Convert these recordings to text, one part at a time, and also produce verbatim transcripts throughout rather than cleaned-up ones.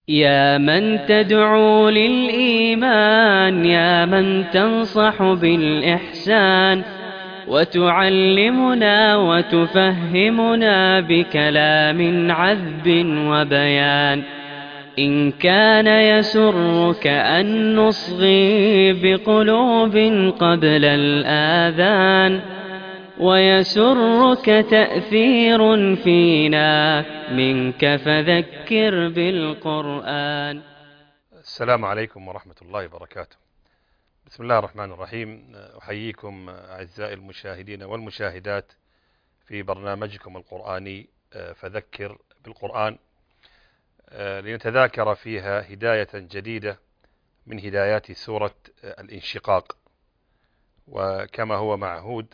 يا من تدعو للإيمان، يا من تنصح بالإحسان، وتعلمنا وتفهمنا بكلام عذب وبيان. إن كان يسرك أن نصغي بقلوب قبل الآذان، ويسرك تأثير فينا منك فذكر بالقرآن. السلام عليكم ورحمة الله وبركاته. بسم الله الرحمن الرحيم. أحييكم أعزائي المشاهدين والمشاهدات في برنامجكم القرآني فذكر بالقرآن، لنتذاكر فيها هداية جديدة من هدايات سورة الانشقاق. وكما هو معهود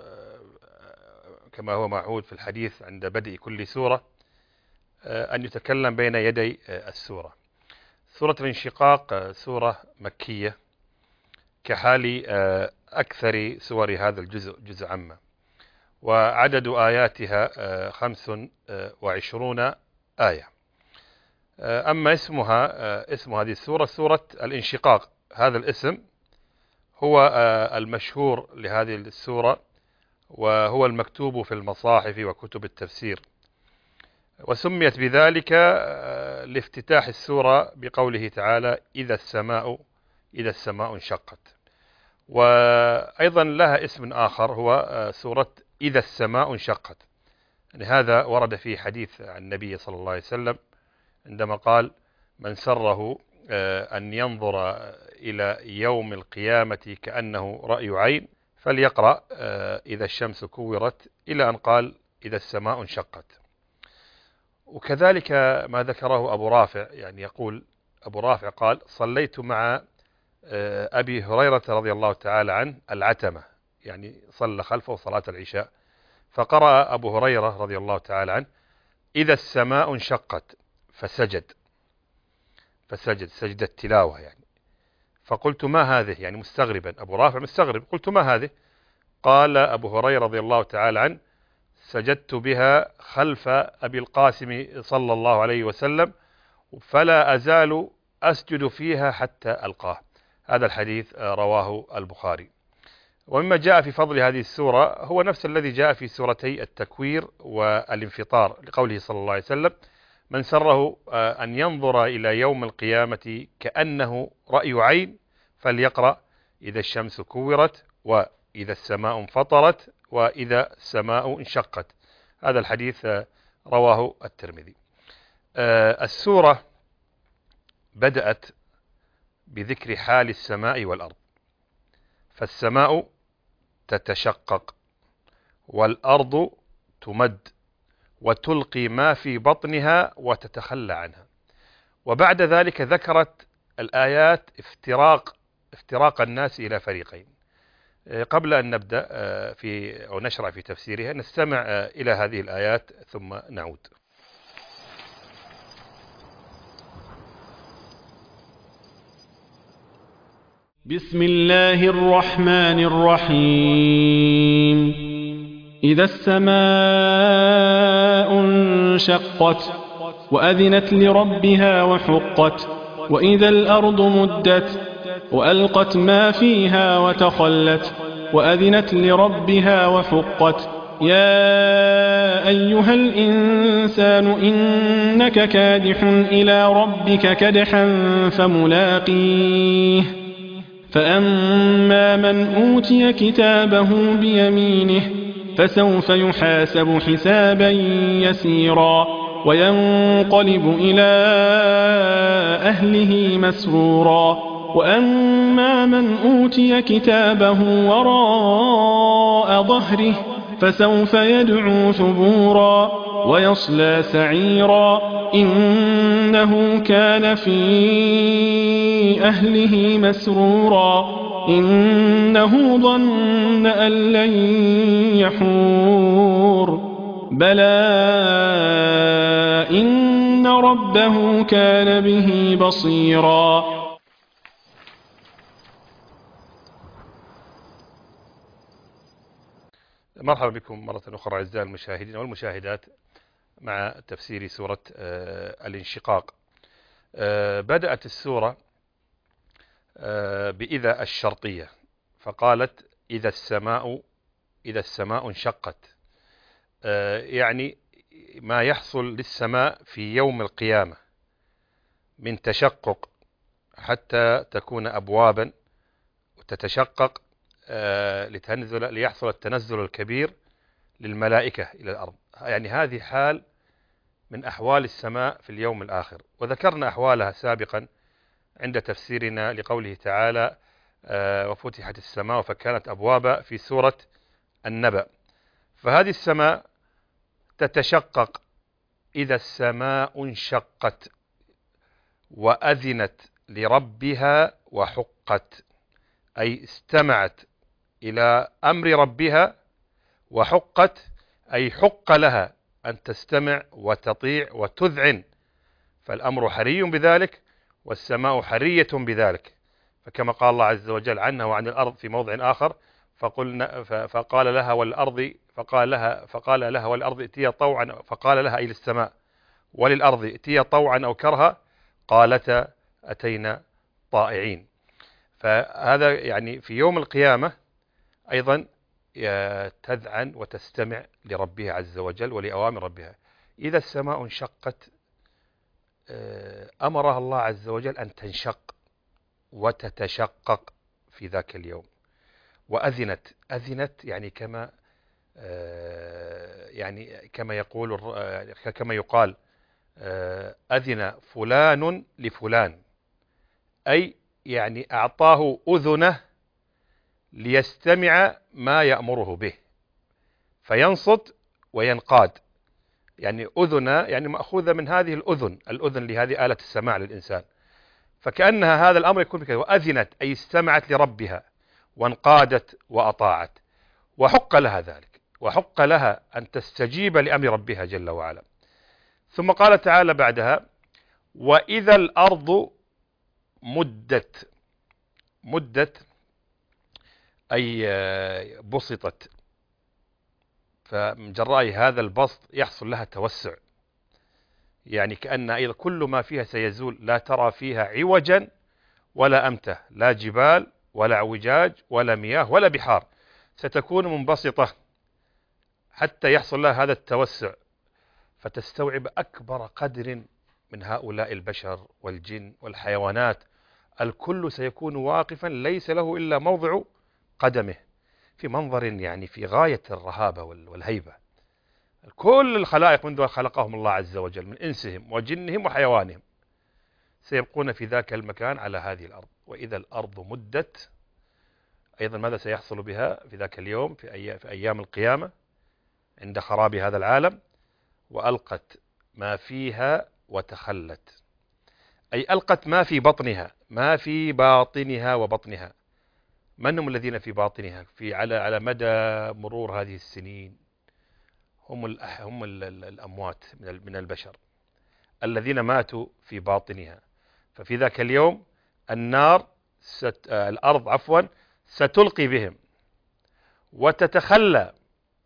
كما هو معهود في الحديث عند بدء كل سورة أن يتكلم بين يدي السورة. سورة الانشقاق سورة مكية كحال أكثر سور هذا الجزء جزء عامة، وعدد آياتها خمس وعشرون آية. أما اسمها اسم هذه السورة سورة الانشقاق، هذا الاسم هو المشهور لهذه السورة، وهو المكتوب في المصاحف وكتب التفسير، وسميت بذلك لافتتاح السورة بقوله تعالى إذا السماء إذا السماء انشقت. وأيضا لها اسم آخر هو سورة إذا السماء انشقت، يعني هذا ورد في حديث عن النبي صلى الله عليه وسلم عندما قال من سره أن ينظر إلى يوم القيامة كأنه رأي عين فليقرأ إذا الشمس كورت، إلى أن قال إذا السماء انشقت. وكذلك ما ذكره أبو رافع، يعني يقول أبو رافع قال صليت مع أبي هريرة رضي الله تعالى عنه العتمة، يعني صلى خلفه صلاة العشاء، فقرأ أبو هريرة رضي الله تعالى عنه إذا السماء انشقت فسجد فسجد سجدة تلاوة يعني. فقلت ما هذه، يعني مستغربا، أبو رافع مستغرب، قلت ما هذه؟ قال أبو هريرة رضي الله تعالى عنه سجدت بها خلف أبي القاسم صلى الله عليه وسلم فلا أزال أسجد فيها حتى ألقاه. هذا الحديث رواه البخاري. ومما جاء في فضل هذه السورة هو نفس الذي جاء في سورتي التكوير والانفطار، لقوله صلى الله عليه وسلم من سره أن ينظر إلى يوم القيامة كأنه رأي عين فليقرأ إذا الشمس كورت وإذا السماء انفطرت وإذا السماء انشقت. هذا الحديث رواه الترمذي. السورة بدأت بذكر حال السماء والأرض، فالسماء تتشقق والأرض تمد وتلقي ما في بطنها وتتخلى عنها. وبعد ذلك ذكرت الآيات افتراق افتراق الناس إلى فريقين. قبل أن نبدأ في أو نشرع في تفسيرها نستمع إلى هذه الآيات ثم نعود. بسم الله الرحمن الرحيم. إذا السماء انشقت وأذنت لربها وحقت، وإذا الأرض مدت وألقت ما فيها وتخلت، وأذنت لربها وحقت. يا أيها الإنسان إنك كادح إلى ربك كدحا فملاقيه. فأما من أوتي كتابه بيمينه فسوف يحاسب حسابا يسيرا، وينقلب إلى أهله مسرورا. وأما من أوتي كتابه وراء ظهره فسوف يدعو ثبورا ويصلى سعيرا، إنه كان في أهله مسرورا، إنه ظن أن لن يحور، بلى إن ربه كان به بصيرا. مرحبا بكم مرة أخرى أعزائي المشاهدين والمشاهدات مع تفسير سورة الانشقاق. بدأت السورة بإذا الشرطية، فقالت إذا السماء إذا السماء انشقت، يعني ما يحصل للسماء في يوم القيامة من تشقق حتى تكون أبوابا وتتشقق لتنزل ليحصل التنزل الكبير للملائكة إلى الأرض. يعني هذه حال من أحوال السماء في اليوم الآخر، وذكرنا أحوالها سابقا عند تفسيرنا لقوله تعالى وفتحت السماء فكانت أبوابا في سورة النبأ. فهذه السماء تتشقق إذا السماء انشقت وأذنت لربها وحقت، أي استمعت إلى أمر ربها، وحقت أي حق لها أن تستمع وتطيع وتذعن، فالأمر حري بذلك والسماء حرية بذلك. فكما قال الله عز وجل عنها وعن الأرض في موضع آخر فقلنا فقال لها والأرض فقال لها فقال لها والأرض ائتيا طوعا، فقال لها أي للسماء وللأرض ائتيا طوعا أو كرها قالتا أتينا طائعين. فهذا يعني في يوم القيامة أيضا تذعن وتستمع لربها عز وجل ولأوامر ربها. إذا السماء انشقت أمرها الله عز وجل أن تنشق وتتشقق في ذاك اليوم. وأذنت أذنت يعني كما يعني كما يقول كما يقال أذن فلان لفلان، أي يعني أعطاه أذنه ليستمع ما يأمره به فينصت وينقاد. يعني أذن يعني مأخوذة من هذه الأذن، الأذن لهذه آلة السماع للإنسان، فكأنها هذا الأمر يكون بكذا. وأذنت أي استمعت لربها وانقادت وأطاعت، وحق لها ذلك، وحق لها أن تستجيب لأمر ربها جل وعلا. ثم قال تعالى بعدها وإذا الأرض مدت، مدت أي بسطت، فمن جراء هذا البسط يحصل لها توسع، يعني كأن أيضا كل ما فيها سيزول، لا ترى فيها عوجا ولا أمته، لا جبال ولا اعوجاج ولا مياه ولا بحار، ستكون منبسطة حتى يحصل لها هذا التوسع فتستوعب أكبر قدر من هؤلاء البشر والجن والحيوانات. الكل سيكون واقفا ليس له إلا موضع قدمه، في منظر يعني في غاية الرهابة والهيبة. كل الخلائق منذ خلقهم الله عز وجل من إنسهم وجنهم وحيوانهم سيبقون في ذاك المكان على هذه الأرض. وإذا الأرض مدت أيضا ماذا سيحصل بها في ذاك اليوم في, أي... في أيام القيامة عند خراب هذا العالم؟ وألقت ما فيها وتخلت، أي ألقت ما في بطنها، ما في باطنها وبطنها. من هم الذين في باطنها في على على مدى مرور هذه السنين؟ هم الأح... هم الأموات من من البشر الذين ماتوا في باطنها. ففي ذاك اليوم النار ست... الأرض عفوا ستلقي بهم وتتخلى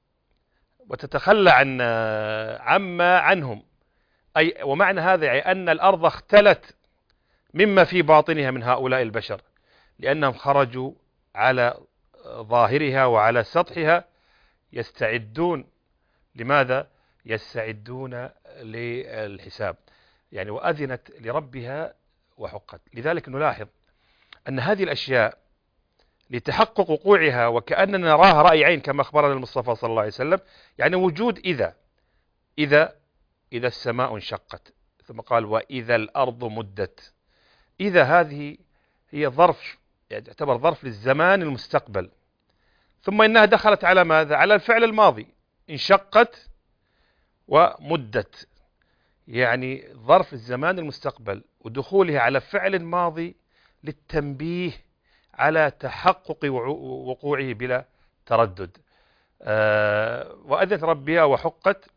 وتتخلى عن عما عنهم، أي ومعنى هذا أي أن الأرض اختلت مما في باطنها من هؤلاء البشر، لأنهم خرجوا على ظاهرها وعلى سطحها يستعدون لماذا؟ يستعدون للحساب. يعني وأذنت لربها وحقت. لذلك نلاحظ أن هذه الأشياء لتحقق وقوعها وكأننا نراها رأي عين كما أخبرنا المصطفى صلى الله عليه وسلم، يعني وجود إذا إذا إذا السماء انشقت، ثم قال وإذا الأرض مدت. إذا هذه هي ظرف، يعني تعتبر ظرف للزمان المستقبل، ثم إنها دخلت على ماذا؟ على الفعل الماضي، انشقت ومدت، يعني ظرف الزمان المستقبل ودخولها على فعل ماضي للتنبيه على تحقق وقوعه بلا تردد. آه وأذنت ربها وحقت،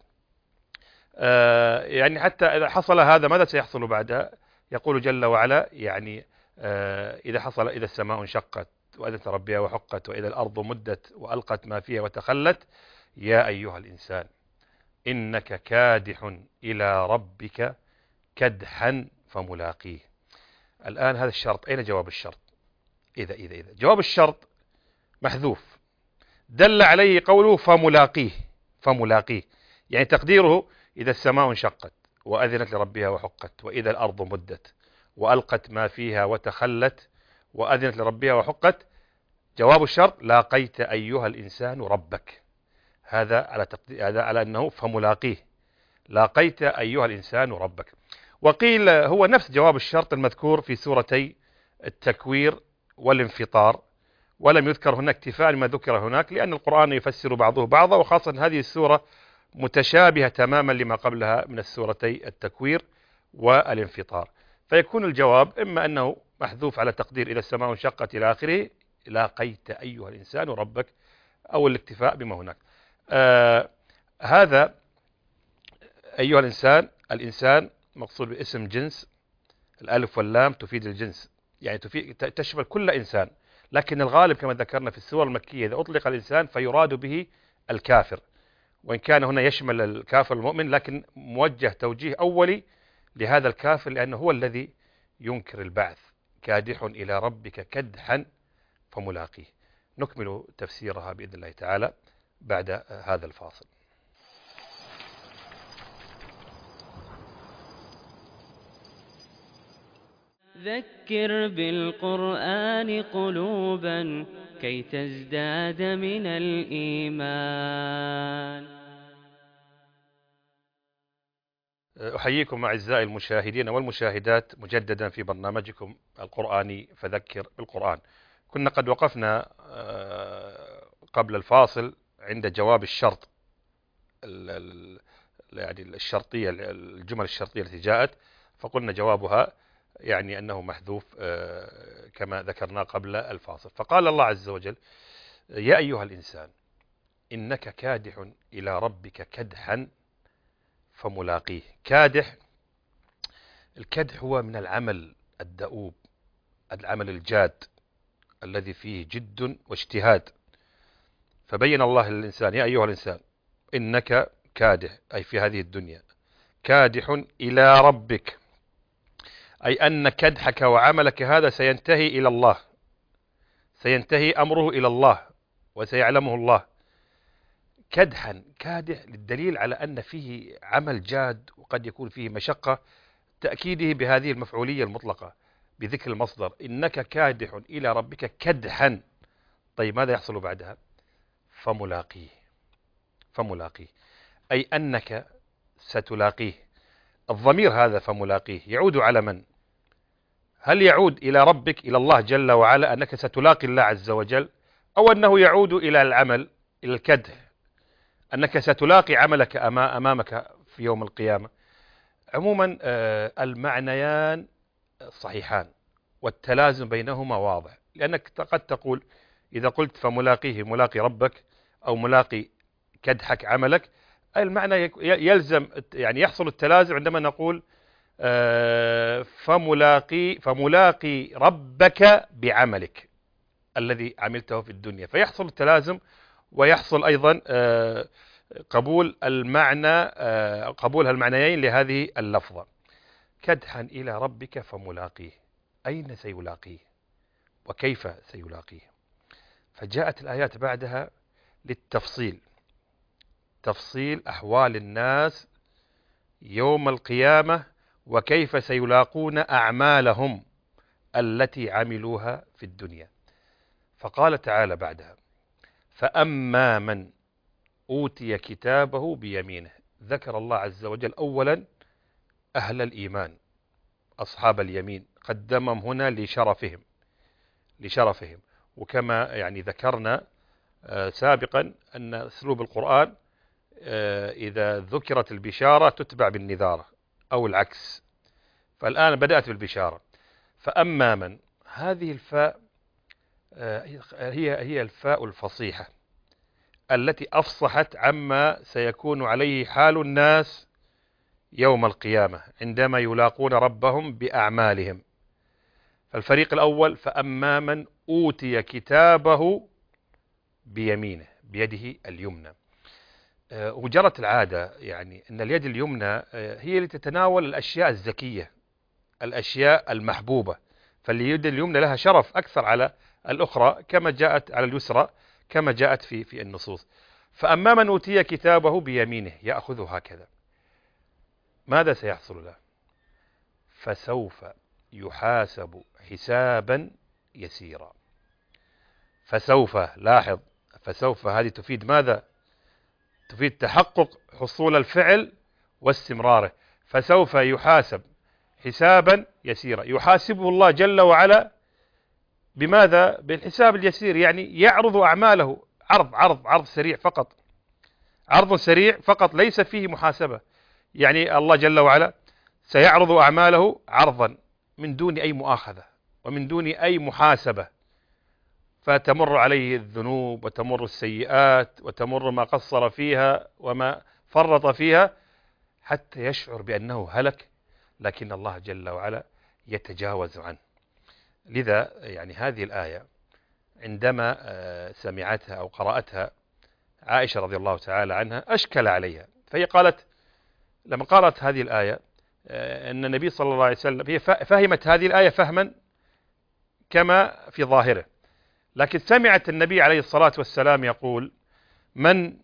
آه يعني حتى إذا حصل هذا ماذا سيحصل بعدها؟ يقول جل وعلا يعني آه إذا حصل إذا السماء انشقت وأذنت ربها وحقت وإذا الأرض مدت وألقت ما فيها وتخلت يا أيها الإنسان إنك كادح إلى ربك كدحا فملاقيه. الآن هذا الشرط، أين جواب الشرط؟ إذا إذا إذا جواب الشرط محذوف، دل عليه قوله فملاقيه. فملاقيه يعني تقديره إذا السماء انشقت وأذنت لربها وحقت، وإذا الأرض مدت وألقت ما فيها وتخلت وأذنت لربها وحقت. جواب الشرط لاقيت أيها الإنسان ربك. هذا على تقدير، هذا على أنه فملاقيه، لاقيت أيها الإنسان ربك. وقيل هو نفس جواب الشرط المذكور في سورتي التكوير والانفطار، ولم يذكر هناك اكتفاء لما ذكر هناك، لأن القرآن يفسر بعضه بعضا، وخاصة هذه السورة متشابهة تماما لما قبلها من السورتي التكوير والانفطار. فيكون الجواب إما أنه محذوف على تقدير إذا السماء انشقت إلى آخره، لاقيت أيها الإنسان ربك، أو الاكتفاء بما هناك. آه هذا أيها الإنسان، الإنسان مقصود باسم جنس، الألف واللام تفيد الجنس، يعني تفيد تشمل كل إنسان، لكن الغالب كما ذكرنا في السور المكية إذا أطلق الإنسان فيراد به الكافر، وإن كان هنا يشمل الكافر المؤمن، لكن موجه توجيه أولي لهذا الكافر لأنه هو الذي ينكر البعث. كادح إلى ربك كدحا فملاقيه. نكمل تفسيرها بإذن الله تعالى بعد هذا الفاصل. ذكر بالقرآن قلوبا كي تزداد من الإيمان. أحييكم أعزائي المشاهدين والمشاهدات مجددا في برنامجكم القرآني فذكر بالقرآن. كنا قد وقفنا قبل الفاصل عند جواب الشرط، يعني الشرطية، الجمل الشرطية التي جاءت، فقلنا جوابها يعني أنه محذوف كما ذكرنا قبل الفاصل. فقال الله عز وجل: يا أيها الإنسان إنك كادح إلى ربك كدحا فملاقيه. كادح، الكدح هو من العمل الدؤوب، العمل الجاد الذي فيه جد واجتهاد. فبين الله للإنسان: يا أيها الإنسان إنك كادح، أي في هذه الدنيا، كادح إلى ربك، أي أن كدحك وعملك هذا سينتهي إلى الله، سينتهي أمره إلى الله وسيعلمه الله. كدحا، كادح للدليل على أن فيه عمل جاد وقد يكون فيه مشقة، تأكيده بهذه المفعولية المطلقة بذكر المصدر: إنك كادح إلى ربك كدحا. طيب ماذا يحصل بعدها؟ فملاقيه. فملاقيه أي أنك ستلاقيه. الضمير هذا فملاقيه يعود على من؟ هل يعود إلى ربك، إلى الله جل وعلا، أنك ستلاقي الله عز وجل، أو أنه يعود إلى العمل، إلى الكدح، أنك ستلاقي عملك أمامك في يوم القيامة؟ عموما المعنيان صحيحان والتلازم بينهما واضح، لأنك قد تقول إذا قلت فملاقيه ملاقي ربك، أو ملاقي كدحك عملك، المعنى يلزم، يعني يحصل التلازم عندما نقول فملاقي فملاقي ربك بعملك الذي عملته في الدنيا، فيحصل التلازم، ويحصل أيضا قبول المعنى، قبول المعنيين لهذه اللفظة. كدحا إلى ربك فملاقيه، أين سيلاقيه وكيف سيلاقيه؟ فجاءت الآيات بعدها للتفصيل، تفصيل أحوال الناس يوم القيامة وكيف سيلاقون أعمالهم التي عملوها في الدنيا. فقال تعالى بعدها: فأما من أوتي كتابه بيمينه. ذكر الله عز وجل أولا أهل الإيمان، أصحاب اليمين، قدمهم هنا لشرفهم لشرفهم وكما يعني ذكرنا سابقا أن أسلوب القرآن إذا ذكرت البشارة تتبع بالنذارة أو العكس، فالآن بدأت بالبشارة. فأما من، هذه الفاء هي هي الفاء الفصيحة التي أفصحت عما سيكون عليه حال الناس يوم القيامة عندما يلاقون ربهم بأعمالهم. فالفريق الأول: فأما من أوتي كتابه بيمينه، بيده اليمنى. وجرت العادة يعني أن اليد اليمنى هي اللي تتناول الأشياء الزكية، الأشياء المحبوبة، فاليد اليمنى لها شرف أكثر على الأخرى كما جاءت على اليسرى كما جاءت في في النصوص. فأما من أوتي كتابه بيمينه يأخذه هكذا، ماذا سيحصل له؟ فسوف يحاسب حسابا يسيرا. فسوف، لاحظ، فسوف هذه تفيد ماذا؟ تفيد تحقق حصول الفعل واستمراره. فسوف يحاسب حسابا يسيرا، يحاسبه الله جل وعلا بماذا؟ بالحساب اليسير، يعني يعرض أعماله عرض عرض عرض سريع فقط، عرض سريع فقط ليس فيه محاسبة. يعني الله جل وعلا سيعرض أعماله عرضا من دون أي مؤاخذة ومن دون أي محاسبة، فتمر عليه الذنوب وتمر السيئات وتمر ما قصر فيها وما فرط فيها حتى يشعر بأنه هلك، لكن الله جل وعلا يتجاوز عنه. لذا يعني هذه الآية عندما سمعتها أو قرأتها عائشة رضي الله تعالى عنها أشكل عليها، فهي قالت لما قرأت هذه الآية أن النبي صلى الله عليه وسلم، هي فهمت هذه الآية فهما كما في ظاهره، لكن سمعت النبي عليه الصلاة والسلام يقول: من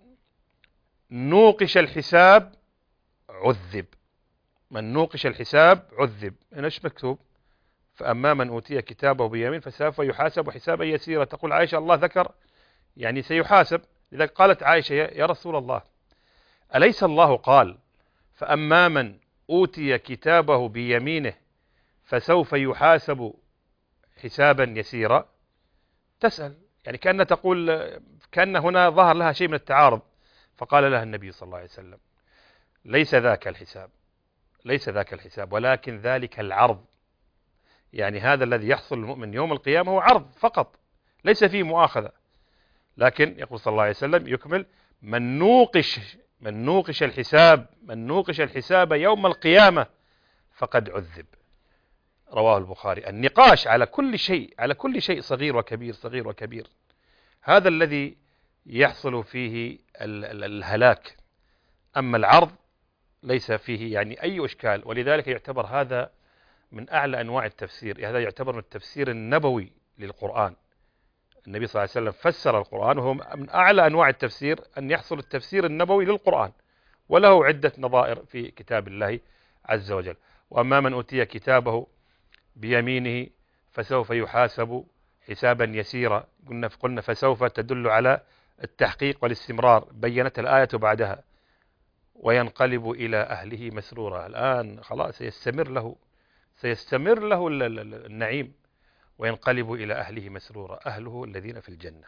نوقش الحساب عذب، من نوقش الحساب عذب. هنا ايش مكتوب؟ فأما من أوتي كتابه بيمين فسوف يحاسب حسابا يسيرا. تقول عائشة الله ذكر يعني سيحاسب، لذلك قالت عائشة: يا رسول الله، أليس الله قال فأما من أوتي كتابه بيمينه فسوف يحاسب حسابا يسيرا؟ تسأل يعني كأن تقول، كأن هنا ظهر لها شيء من التعارض. فقال لها النبي صلى الله عليه وسلم: ليس ذاك الحساب، ليس ذاك الحساب، ولكن ذلك العرض. يعني هذا الذي يحصل للمؤمن يوم القيامة هو عرض فقط، ليس فيه مؤاخذة. لكن يقول صلى الله عليه وسلم يكمل: من نوقش من نوقش الحساب من نوقش الحساب يوم القيامة فقد عذب. رواه البخاري. النقاش على كل شيء، على كل شيء صغير وكبير، صغير وكبير، هذا الذي يحصل فيه الهلاك. أما العرض ليس فيه يعني أي إشكال، ولذلك يعتبر هذا من أعلى أنواع التفسير. هذا يعتبر من التفسير النبوي للقرآن. النبي صلى الله عليه وسلم فسر القرآن، وهو من أعلى أنواع التفسير أن يحصل التفسير النبوي للقرآن، وله عدة نظائر في كتاب الله عز وجل. وأما من أوتي كتابه بيمينه فسوف يحاسب حسابا يسيرا. قلنا قلنا فسوف تدل على التحقيق والاستمرار، بينت الآية بعدها: وينقلب إلى أهله مسرورا. الآن خلاص سيستمر له سيستمر له النعيم. وينقلب إلى أهله مسرورا، أهله الذين في الجنة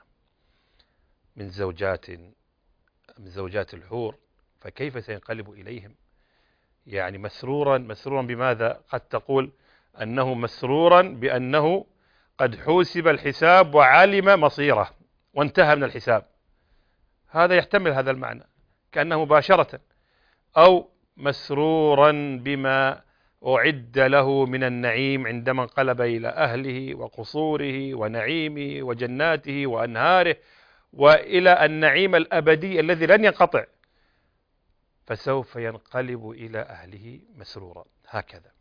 من زوجات من زوجات الحور، فكيف سينقلب إليهم؟ يعني مسرورا. مسرورا بماذا؟ قد تقول أنه مسرورا بأنه قد حوسب الحساب وعلم مصيره وانتهى من الحساب، هذا يحتمل هذا المعنى كأنه مباشرة. أو مسرورا بما أعد له من النعيم عندما انقلب إلى أهله وقصوره ونعيمه وجناته وأنهاره وإلى النعيم الأبدي الذي لن ينقطع، فسوف ينقلب إلى أهله مسرورا. هكذا.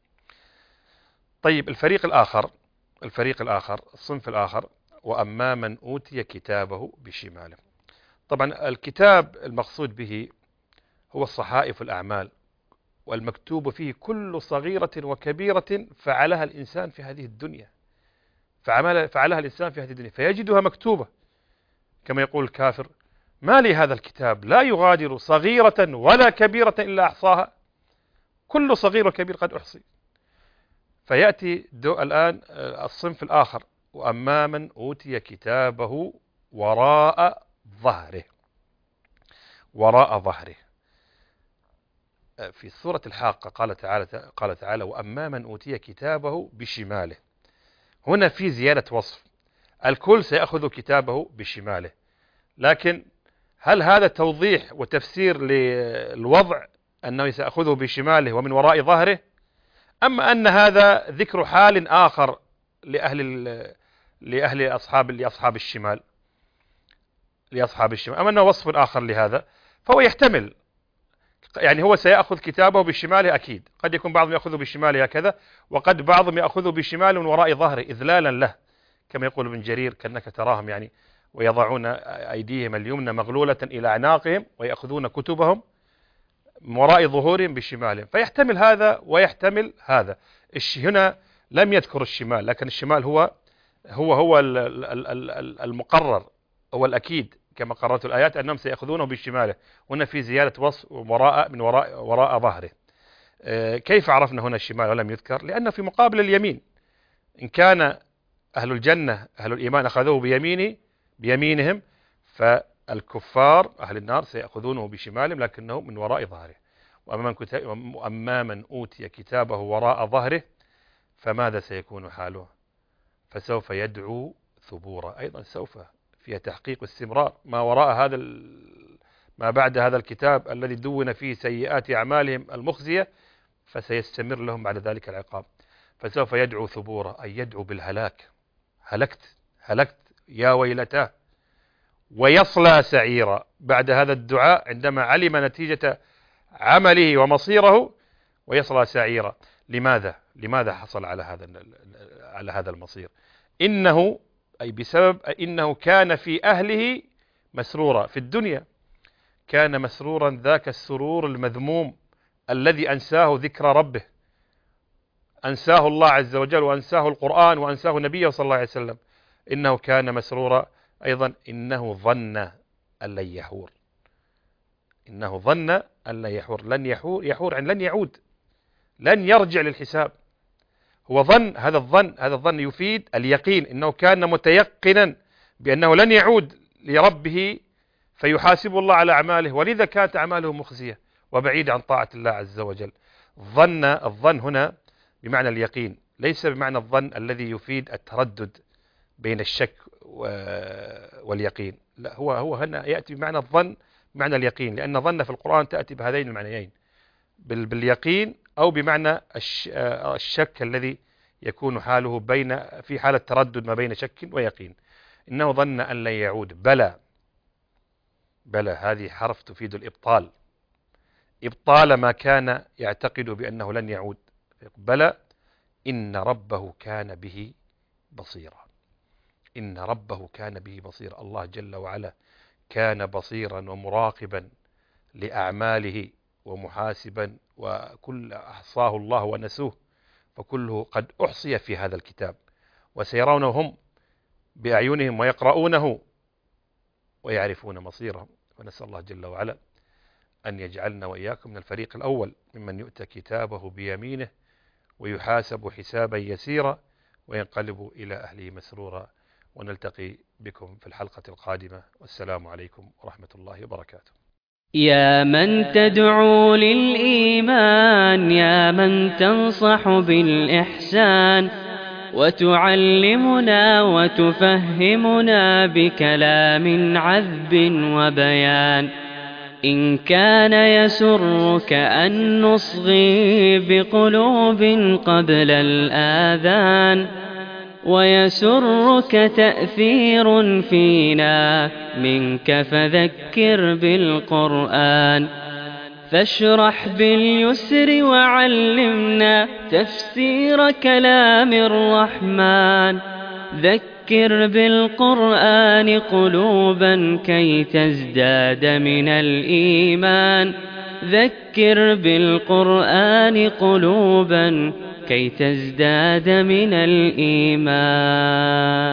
طيب الفريق الآخر، الفريق الآخر الصنف الآخر: وأما من أوتي كتابه بشماله. طبعا الكتاب المقصود به هو الصحائف الأعمال، والمكتوب فيه كل صغيرة وكبيرة فعلها الإنسان في هذه الدنيا، فعلها الإنسان في هذه الدنيا فيجدها مكتوبة، كما يقول الكافر: ما لي هذا الكتاب لا يغادر صغيرة ولا كبيرة إلا أحصاها. كل صغير وكبير قد أحصي. فيأتي الآن الصنف الآخر: وأما من أوتي كتابه وراء ظهره. وراء ظهره في سورة الحاقة قال تعالى قال تعالى: وأما من أوتي كتابه بشماله. هنا في زيادة وصف، الكل سيأخذ كتابه بشماله، لكن هل هذا توضيح وتفسير للوضع أنه سيأخذه بشماله ومن وراء ظهره، أما أن هذا ذكر حال آخر لأهل لأهل أصحاب لأصحاب الشمال لأصحاب الشمال أما أنه وصف آخر لهذا، فهو يحتمل. يعني هو سيأخذ كتابه بشماله أكيد، قد يكون بعضهم يأخذه بشماله هكذا، وقد بعضهم يأخذه بشماله من وراء ظهره إذلالا له، كما يقول ابن جرير كأنك تراهم يعني ويضعون أيديهم اليمنى مغلولة إلى أعناقهم ويأخذون كتبهم من وراء ظهورهم بشمالهم، فيحتمل هذا ويحتمل هذا. هنا لم يذكر الشمال، لكن الشمال هو هو هو المقرر، هو الأكيد كما قررت الآيات أنهم سيأخذونه بشماله. هنا في زيادة وصف وراء من وراء وراء ظهره. كيف عرفنا هنا الشمال ولم يذكر؟ لأنه في مقابل اليمين. إن كان أهل الجنة أهل الإيمان أخذوه بيمينه بيمينهم، فالكفار أهل النار سيأخذونه بشمالهم لكنه من وراء ظهره. وأما من أوتي كتابه وراء ظهره فماذا سيكون حاله؟ فسوف يدعو ثبورا. أيضا سوف فيها تحقيق استمرار ما وراء هذا ما بعد هذا الكتاب الذي دون فيه سيئات أعمالهم المخزية، فسيستمر لهم بعد ذلك العقاب. فسوف يدعو ثبورا، أي يدعو بالهلاك، هلكت هلكت يا ويلتاه. ويصلى سعيرا، بعد هذا الدعاء عندما علم نتيجة عمله ومصيره، ويصلى سعيرا. لماذا؟ لماذا حصل على هذا على هذا المصير؟ إنه أي بسبب إنه كان في أهله مسرورا. في الدنيا كان مسرورا ذاك السرور المذموم الذي أنساه ذكر ربه، أنساه الله عز وجل وأنساه القرآن وأنساه نبيه صلى الله عليه وسلم. إنه كان مسرورا. أيضا إنه ظن أن لن يحور، إنه ظن أن لن يحور. لن يحور يحور عن لن يعود، لن يرجع للحساب. هو ظن، هذا الظن هذا الظن يفيد اليقين، إنه كان متيقنا بأنه لن يعود لربه فيحاسب الله على أعماله، ولذا كانت أعماله مخزية وبعيد عن طاعة الله عز وجل. ظن، الظن هنا بمعنى اليقين، ليس بمعنى الظن الذي يفيد التردد بين الشك واليقين. لا، هو هو هنا يأتي بمعنى الظن بمعنى اليقين، لأن ظن في القرآن تأتي بهذين المعنيين، باليقين أو بمعنى الشك الذي يكون حاله بين في حالة تردد ما بين شك ويقين. إنه ظن أن لن يعود. بلى، بلى هذه حرف تفيد الإبطال، إبطال ما كان يعتقد بأنه لن يعود. بلى إن ربه كان به بصيرا. إن ربه كان به بصيرا. الله جل وعلا كان بصيرا ومراقبا لأعماله ومحاسبا، وكل أحصاه الله ونسوه، فكله قد أحصي في هذا الكتاب، وسيرونه هم بأعينهم ويقرؤونه ويعرفون مصيرهم. ونسأل الله جل وعلا أن يجعلنا وإياكم من الفريق الأول ممن يؤتى كتابه بيمينه ويحاسب حسابا يسيرا وينقلب إلى أهله مسرورا. ونلتقي بكم في الحلقة القادمة، والسلام عليكم ورحمة الله وبركاته. يا من تدعو للإيمان، يا من تنصح بالإحسان، وتعلمنا وتفهمنا بكلام عذب وبيان. إن كان يسرك أن نصغي بقلوب قبل الآذان، ويسرك تأثير فينا منك فذكر بالقرآن. فاشرح باليسر وعلمنا تفسير كلام الرحمن. ذكر بالقرآن قلوبا كي تزداد من الإيمان. ذكر بالقرآن قلوبا كي تزداد من الإيمان.